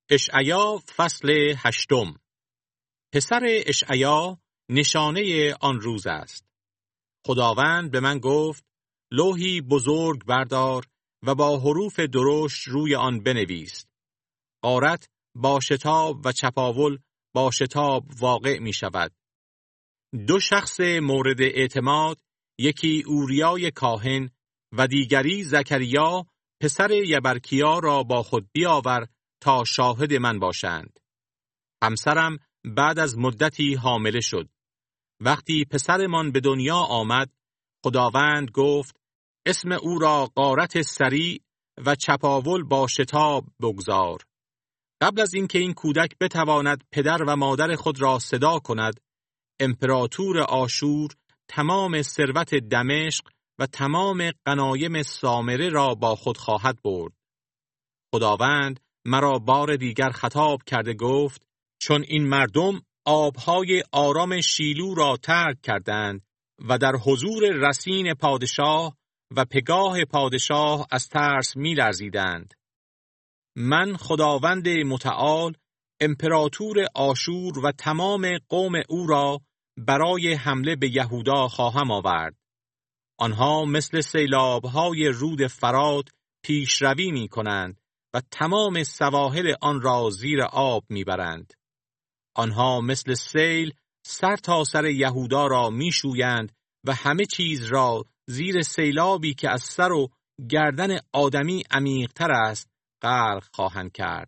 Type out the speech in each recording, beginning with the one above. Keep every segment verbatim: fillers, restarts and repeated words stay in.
اشعیا فصل هشتم. پسر اشعیا نشانه آن روز است. خداوند به من گفت لوحی بزرگ بردار و با حروف درشت روی آن بنویس. غارت با شتاب و چپاول با شتاب واقع می شود. دو شخص مورد اعتماد، یکی اوریای کاهن و دیگری زکریا پسر یبرکیا را با خود بیاور تا شاهد من باشند. همسرم بعد از مدتی حامله شد. وقتی پسرمان به دنیا آمد، خداوند گفت اسم او را غارت سریع و چپاول با شتاب بگذار. قبل از اینکه این کودک بتواند پدر و مادر خود را صدا کند، امپراتور آشور تمام ثروت دمشق و تمام غنایم سامره را با خود خواهد برد. خداوند مرا بار دیگر خطاب کرده گفت چون این مردم آبهای آرام شیلو را ترک کردند و در حضور رسین پادشاه و پگاه پادشاه از ترس می لرزیدند. من خداوند متعال امپراتور آشور و تمام قوم او را برای حمله به یهودا خواهم آورد. آنها مثل سیلاب‌های رود فرات پیشروی می کنند و تمام سواحل آن را زیر آب می برند. آنها مثل سیل سر تا سر یهودا را می شویند و همه چیز را زیر سیلابی که از سر و گردن آدمی عمیق‌تر است غرق خواهند کرد.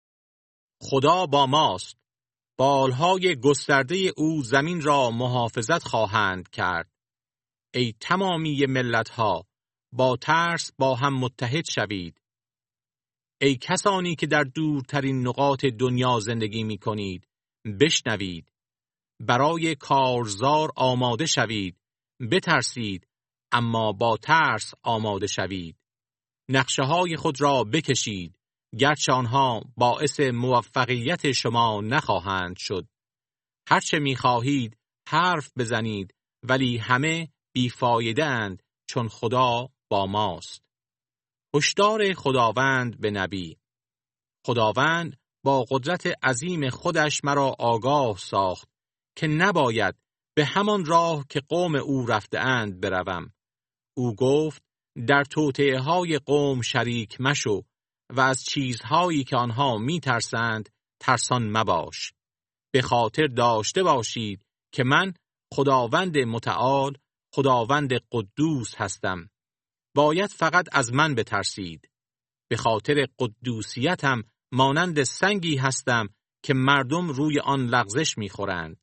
خدا با ماست. بالهای گسترده او زمین را محافظت خواهند کرد. ای تمامی ملت‌ها، با ترس با هم متحد شوید. ای کسانی که در دورترین نقاط دنیا زندگی می کنید، بشنوید. برای کارزار آماده شوید، بترسید، اما با ترس آماده شوید. نقشه های خود را بکشید، گرچه آنها باعث موفقیت شما نخواهند شد. هرچه می خواهید حرف بزنید، ولی همه بیفایده اند چون خدا با ماست. هشدار خداوند به نبی. خداوند با قدرت عظیم خودش مرا آگاه ساخت که نباید به همان راه که قوم او رفته اند بروم. او گفت در توطئه های قوم شریک مشو و از چیزهایی که آنها می ترسند ترسان مباش. به خاطر داشته باشید که من خداوند متعال، خداوند قدوس هستم. باید فقط از من بترسید. به خاطر قدوسیتم مانند سنگی هستم که مردم روی آن لغزش می‌خورند.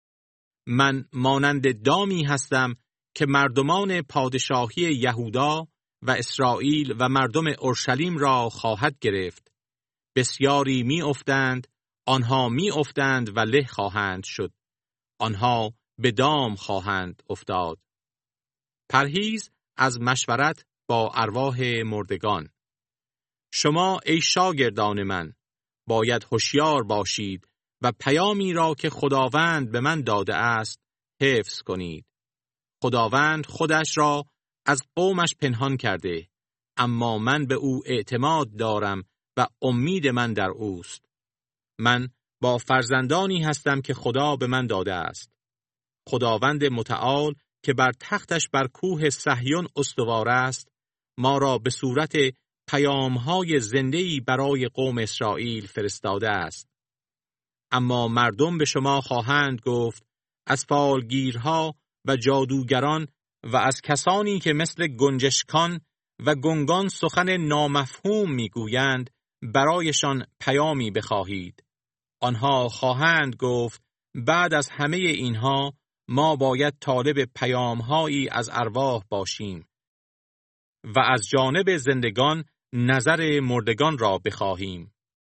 من مانند دامی هستم که مردمان پادشاهی یهودا و اسرائیل و مردم اورشلیم را خواهد گرفت. بسیاری می‌افتند، آنها می‌افتند و له خواهند شد. آنها به دام خواهند افتاد. پرهیز از مشورت با ارواح مردگان. شما ای شاگردان من باید هوشیار باشید و پیامی را که خداوند به من داده است حفظ کنید. خداوند خودش را از قومش پنهان کرده، اما من به او اعتماد دارم و امید من در اوست. من با فرزندانی هستم که خدا به من داده است. خداوند متعال که بر تختش بر کوه صهیون استوار است، ما را به صورت پیام‌های زنده‌ای برای قوم اسرائیل فرستاده است. اما مردم به شما خواهند گفت از فالگیرها و جادوگران و از کسانی که مثل گنجشکان و گنگان سخن نامفهوم میگویند برایشان پیامی بخواهید. آنها خواهند گفت بعد از همه اینها ما باید طالب پیام‌هایی از ارواح باشیم و از جانب زندگان نظر مردگان را بخواهیم.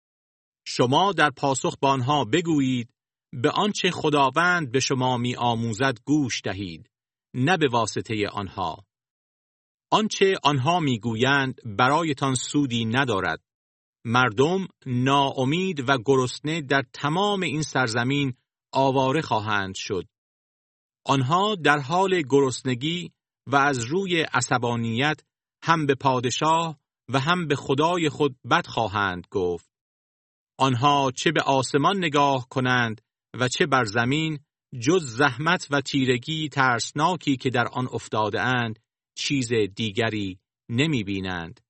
شما در پاسخ به آنها بگویید به آنچه خداوند به شما می آموزد گوش دهید، نه به واسطه آنها. آنچه آنها می گویند برایتان سودی ندارد. مردم ناامید و گرسنه در تمام این سرزمین آواره خواهند شد. آنها در حال گرسنگی و از روی عصبانیت هم به پادشاه و هم به خدای خود بد خواهند گفت. آنها چه به آسمان نگاه کنند و چه بر زمین، جز زحمت و تیرگی ترسناکی که در آن افتاده اند، چیز دیگری نمی بینند.